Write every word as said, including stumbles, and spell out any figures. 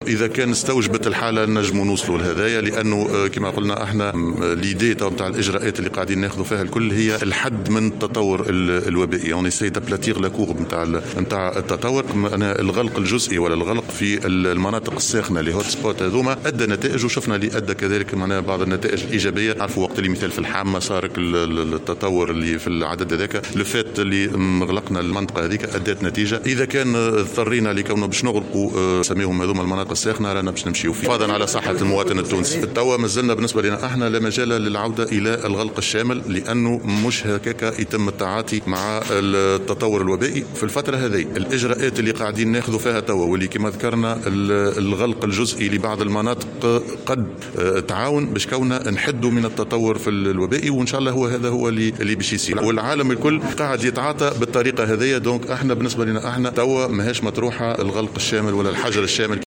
إذا كان استوجبت الحالة نجموا نوصلوا لهذايا، لأنه كما قلنا احنا ليدي تاع الإجراءات اللي قاعدين ناخذوا فيها الكل هي الحد من التطور الوبائي. اون اساي دابلاتيغ لا كورب نتاع نتاع التطور. أنا الغلق الجزئي ولا الغلق في المناطق الساخنة اللي هوت سبوت هذوما أدى نتائج، وشفنا اللي أدى كذلك معناها بعض النتائج الإيجابية. نعرفوا وقت اللي مثال في الحامة صار التطور اللي في العدد هذاك، لفات اللي غلقنا المنطقة هذيك أدت نتيجة. إذا كان اضطرينا لكونه باش نغلقوا سميهم هذوما المناطق الساخنه رانا باش نمشيو فيه حفاظا على صحه المواطن التونسي. توا مازلنا بالنسبه لنا احنا لا مجال للعوده الى الغلق الشامل، لانه مش هكاك يتم التعاطي مع التطور الوبائي في الفتره هذه. الاجراءات اللي قاعدين ناخذوا فيها توا واللي كما ذكرنا الغلق الجزئي لبعض المناطق قد تعاون باش كونا نحدوا من التطور في الوبائي، وان شاء الله هو هذا هو اللي اللي باش يصير، والعالم الكل قاعد يتعاطى بالطريقه هذه. دونك احنا بالنسبه لنا احنا توا ماهيش مطروحه الغلق الشامل ولا الحجر الشامل.